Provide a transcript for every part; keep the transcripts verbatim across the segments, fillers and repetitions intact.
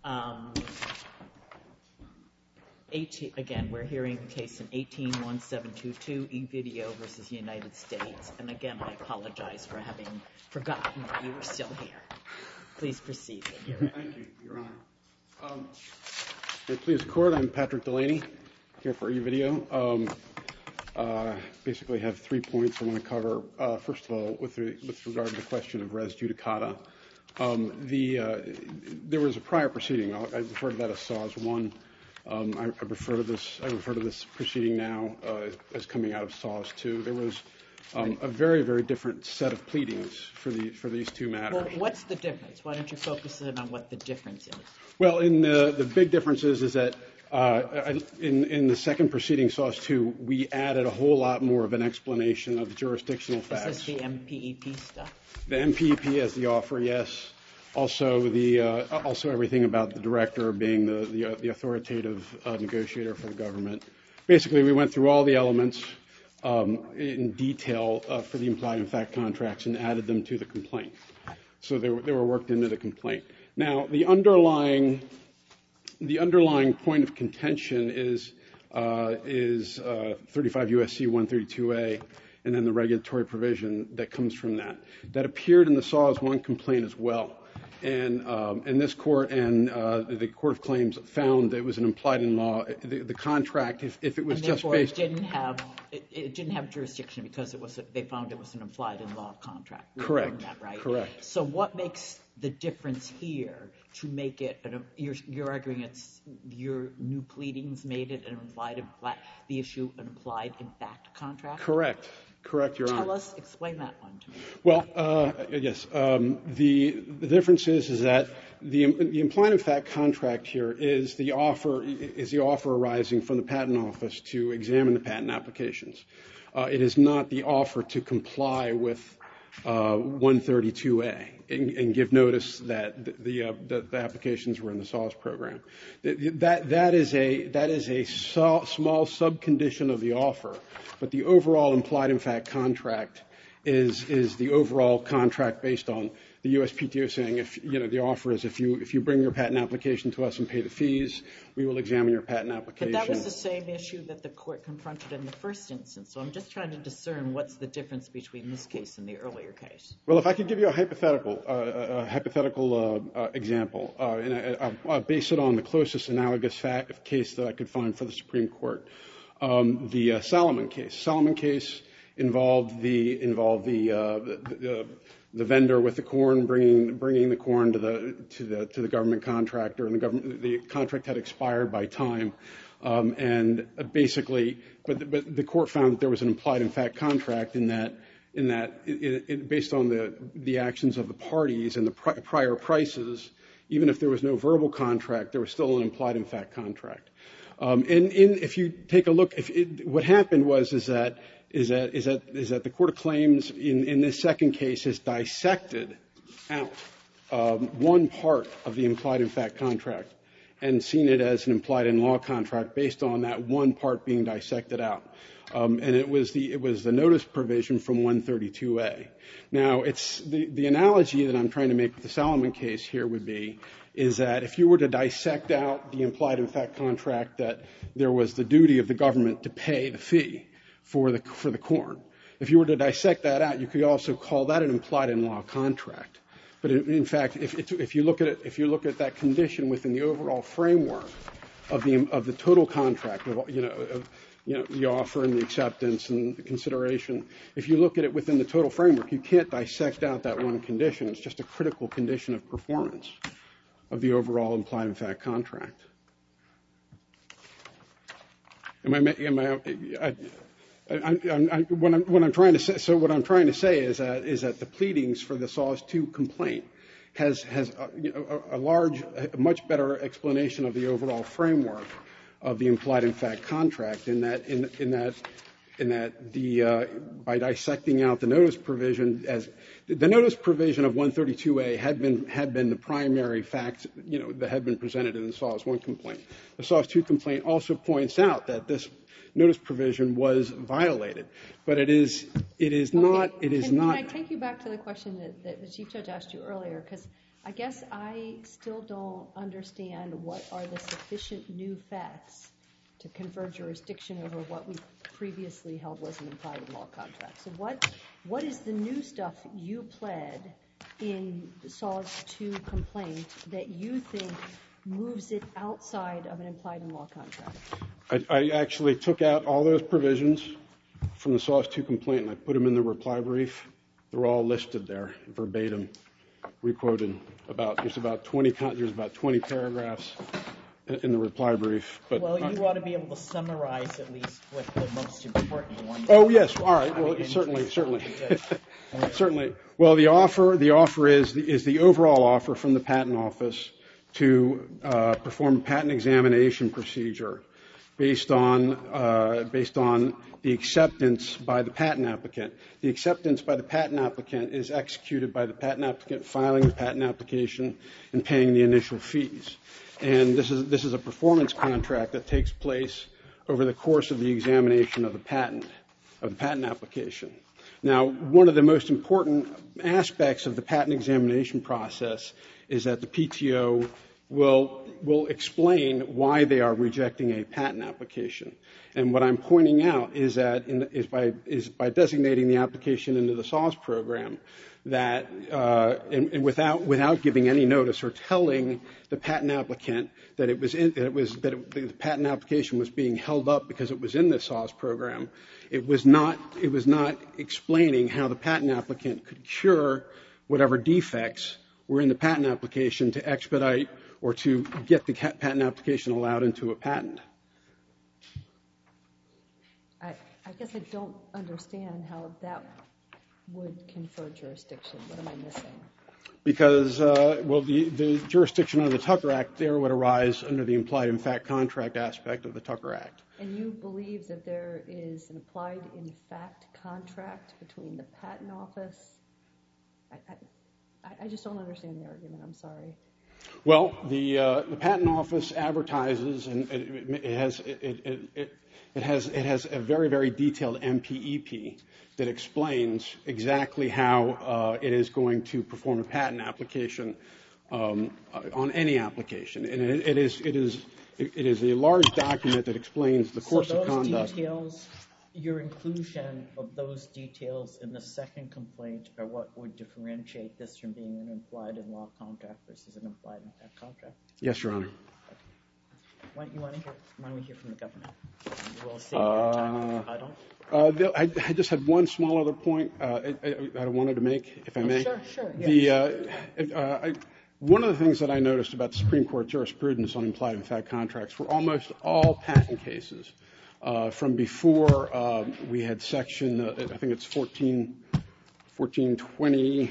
Um, eighteen, again, we're hearing the case in eighteen one seven two two, eVideo versus United States. And again, I apologize for having forgotten that you were still here. Please proceed. Thank you, Your Honor. Um, please, Court, I'm Patrick Delaney, here for eVideo. Um, uh, basically have three points I want to cover. Uh, first of all, with, re with regard to the question of res judicata. Um, the, uh, there was a prior proceeding. I'll, I refer to that as S A W S one. Um, I, I refer to this. I refer to this proceeding now uh, as coming out of S A W S two. There was um, a very, very different set of pleadings for the for these two matters. Well, what's the difference? Why don't you focus in on what the difference is? Well, in the the big difference is is that uh, in in the second proceeding, S A W S two, we added a whole lot more of an explanation of the jurisdictional facts. Is this the M P E P stuff? The M P E P as the offer, yes. Also, the uh, also everything about the director being the the, uh, the authoritative uh, negotiator for the government. Basically, we went through all the elements um, in detail uh, for the implied in fact contracts and added them to the complaint. So they were, they were worked into the complaint. Now, the underlying the underlying point of contention is uh, is uh, thirty-five U S C one thirty-two A. And then the regulatory provision that comes from that. That appeared in the S A W S one complaint as well. And, um, and this court and uh, the Court of Claims found that it was an implied in law. The, the contract, if, if it was and just it based... didn't have, it, it didn't have jurisdiction because it was a, they found it was an implied in law contract. We Correct. That, right? Correct. So what makes the difference here to make it, an, you're, you're arguing it's your new pleadings made it an implied, implied the issue an implied in fact contract? Correct. Correct, Your Honor. Tell us, explain that one to me. Well, uh, yes. Um, the, the difference is, is that the, the implied in fact contract here is the offer is the offer arising from the Patent Office to examine the patent applications. Uh, it is not the offer to comply with uh, one thirty-two A and, and give notice that the, the, uh, the, the applications were in the S A W S program. That, that is a that is a so, small subcondition of the offer. But the overall implied in fact contract is is the overall contract based on the U S P T O saying, if you know, the offer is if you if you bring your patent application to us and pay the fees, we will examine your patent application. But that was the same issue that the court confronted in the first instance. So I'm just trying to discern what's the difference between this case and the earlier case. Well, if I could give you a hypothetical uh, a hypothetical uh, uh, example, uh, and I, I, I'll base it on the closest analogous fact case that I could find for the Supreme Court. Um, the uh, Salomon case. Salomon case involved the involved the, uh, the, the the vendor with the corn bringing bringing the corn to the to the to the government contractor, and the government the contract had expired by time, um, and basically, but but the court found that there was an implied in fact contract in that in that it, it, based on the the actions of the parties and the pri prior prices, even if there was no verbal contract, there was still an implied in fact contract. Um, and in, if you take a look, if it, what happened was is that is that is that is that the Court of Claims in, in this second case has dissected out um, one part of the implied in fact contract and seen it as an implied in law contract based on that one part being dissected out. Um, and it was the it was the notice provision from one thirty-two A. Now, it's the the analogy that I'm trying to make with the Salomon case here would be is that if you were to dissect out the implied in fact contract that there was the duty of the government to pay the fee for the for the corn, if you were to dissect that out, you could also call that an implied in law contract. But in, in fact, if it, if you look at it, if you look at that condition within the overall framework of the of the total contract, of, you know, of, you know, the offer and the acceptance and the consideration, if you look at it within the total framework, you can't dissect out that one condition. It's just a critical condition of performance of the overall implied in fact contract. Am I? Am I? I, I, I, I what, I'm, what I'm trying to say. So what I'm trying to say is that is that the pleadings for the S A W S two complaint has has a, you know, a, a large, a much better explanation of the overall framework of the implied in fact contract. In that, in, in that, in that the uh, by dissecting out the notice provision as the notice provision of one thirty-two A had been had been the primary fact, you know, that had been presented in the S A W S one complaint. The S A W S two complaint also points out that this notice provision was violated, but it is it is okay. not it is can, not. Can I take you back to the question that, that the Chief Judge asked you earlier? Because I guess I still don't understand what are the sufficient new facts to confer jurisdiction over what we previously held was an implied law contract. So what what is the new stuff you pled in S A W S two complaint that you think moves it outside of an implied law contract? I, I actually took out all those provisions from the S A W S two complaint and I put them in the reply brief. They're all listed there, verbatim, requoted. About there's about twenty there's about twenty paragraphs in the reply brief. But well, you ought to be able to summarize at least what the most important ones. Oh yes, all right. Well, certainly, certainly, certainly. Well, the offer the offer is the, is the overall offer from the Patent Office to uh, perform a patent examination procedure based on uh, based on the acceptance by the patent applicant. The acceptance by the patent applicant is executed by the patent applicant filing the patent application and paying the initial fees. And this is this is a performance contract that takes place over the course of the examination of the patent of the patent application. Now, one of the most important aspects of the patent examination process is that the P T O will will explain why they are rejecting a patent application. And what I'm pointing out is that in, is by is by designating the application into the S A W S program, that uh, and, and without without giving any notice or telling the patent applicant that it was in, that it was that it, the patent application was being held up because it was in the S A W S program, it was not it was not explaining how the patent applicant could cure whatever defects were in the patent application to expedite or to get the patent application allowed into a patent. I, I guess I don't understand how that would confer jurisdiction. What am I missing? Because, uh, well, the, the jurisdiction under the Tucker Act there would arise under the implied in fact contract aspect of the Tucker Act. And you believe that there is an applied in fact contract between the Patent Office? I, I, I just don't understand the argument. I'm sorry. Well, the, uh, the Patent Office advertises, and it, it has it, it, it, it has it has a very very detailed M P E P that explains exactly how uh, it is going to perform a patent application um, on any application, and it, it is it is it is a large document that explains the course so those of conduct. Details, your inclusion of those details in the second complaint are what would differentiate this from being an implied in law contract versus an implied in fact contract? Yes, Your Honor. Okay. Why don't you want to hear? Why don't we hear from the government? We'll save Uh, your time. I don't. Uh, I, I just had one small other point uh, I, I, I wanted to make, if I may. Oh, sure, sure. Yes. The uh, uh, I, one of the things that I noticed about the Supreme Court jurisprudence on implied in fact contracts were almost all patent cases. Uh, from before uh, we had section, uh, I think it's fourteen, fourteen twenty,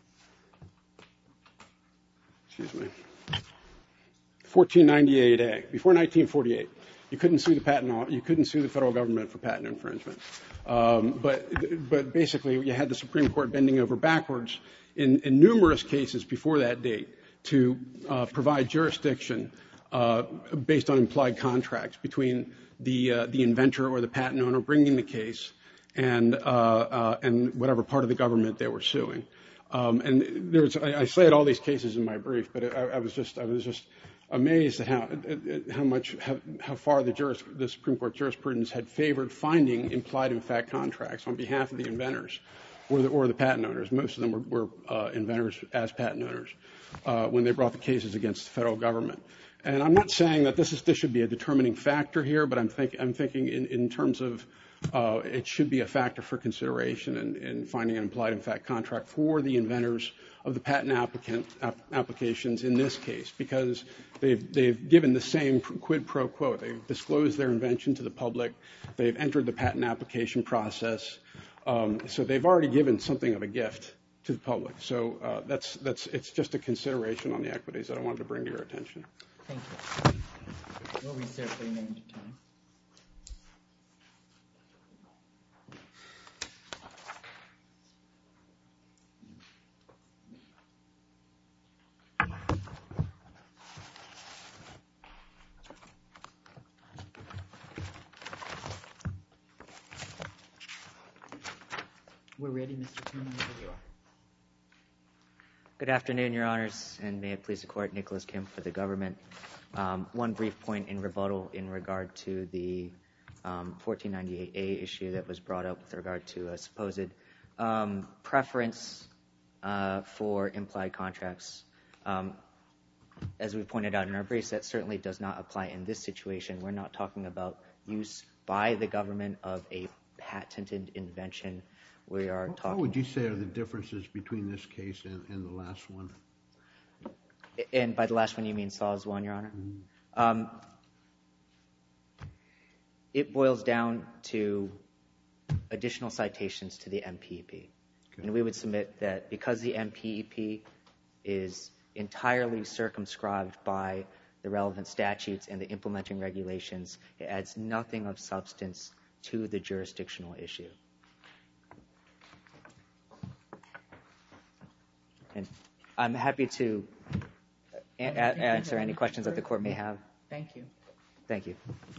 excuse me, fourteen ninety-eight A, before nineteen forty-eight. You couldn't sue the patent, you couldn't sue the federal government for patent infringement. Um, but, but basically you had the Supreme Court bending over backwards in, in numerous cases before that date to uh, provide jurisdiction uh, based on implied contracts between the uh, the inventor or the patent owner bringing the case and uh, uh, and whatever part of the government they were suing. Um, and there's I, I cited all these cases in my brief, but I, I was just I was just amazed at how at how much how, how far the, juris, the Supreme Court jurisprudence had favored finding implied in fact contracts on behalf of the inventors or the or the patent owners. Most of them were, were uh, inventors as patent owners uh, when they brought the cases against the federal government. And I'm not saying that this is this should be a determining factor here, but I'm think I'm thinking in, in terms of uh, it should be a factor for consideration in, in finding an implied in fact contract for the inventors of the patent applicant ap- applications in this case, because they've they've given the same quid pro quo. They've disclosed their invention to the public. They've entered the patent application process. Um, so they've already given something of a gift to the public. So uh, that's that's it's just a consideration on the equities that I wanted to bring to your attention. Thank you. We'll reserve the remaining time. We're ready, Mister Chairman, whenever you are. Good afternoon, Your Honors, and may it please the Court, Nicholas Kim for the government. Um, one brief point in rebuttal in regard to the um, fourteen ninety-eight A issue that was brought up with regard to a supposed um, preference uh, for implied contracts. Um, as we pointed out in our briefs, that certainly does not apply in this situation. We're not talking about use by the government of a patented invention. We are talking... What would you say are the differences between this case and, and the last one? And by the last one, you mean Saws one, Your Honor? Mm-hmm. um, it boils down to additional citations to the M P E P. Okay. And we would submit that because the M P E P is entirely circumscribed by the relevant statutes and the implementing regulations, it adds nothing of substance to the jurisdictional issue. And I'm happy to a- a- answer any questions that the Court may have. Thank you. Thank you.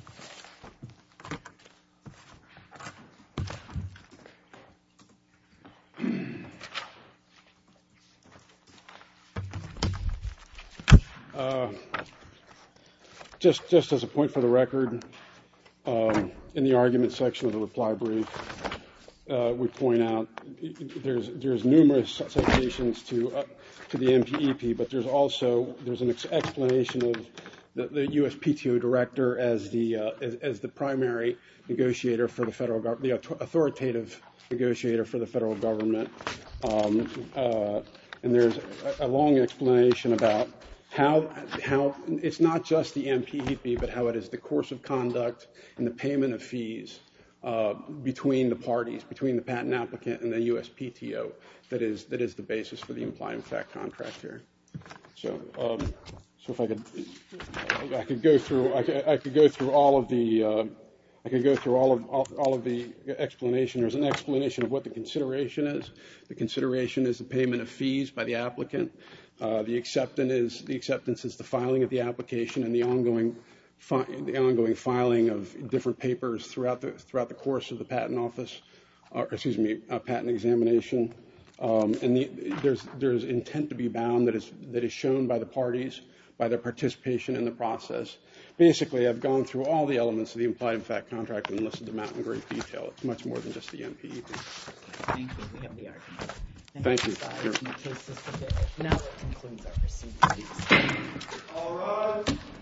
Uh, just, just as a point for the record, um, in the argument section of the reply brief, uh, we point out there's there's numerous citations to uh, to the M P E P, but there's also there's an ex- explanation of the, the U S P T O director as the uh, as, as the primary negotiator for the federal government, the authoritative negotiator for the federal government, um, uh, and there's a, a long explanation about how how it's not just the M P E P, but how it is the course of conduct and the payment of fees uh, between the parties, between the patent applicant and the U S P T O, that is that is the basis for the implied in fact contract here. So, um, so if I could, I could go through, I could, I could go through all of the, uh, I could go through all of all, all of the explanation. There's an explanation of what the consideration is. The consideration is the payment of fees by the applicant. Uh, the acceptance is the acceptance is the filing of the application and the ongoing fi- the ongoing filing of different papers throughout the throughout the course of the patent office, or excuse me, uh, patent examination. Um, and the, there's there's intent to be bound that is that is shown by the parties by their participation in the process. Basically, I've gone through all the elements of the implied in fact contract and listed them out in great detail. It's much more than just the M P E P. Thank you. We have the argument. Thank you. Thank you. Now that concludes our proceedings. All right.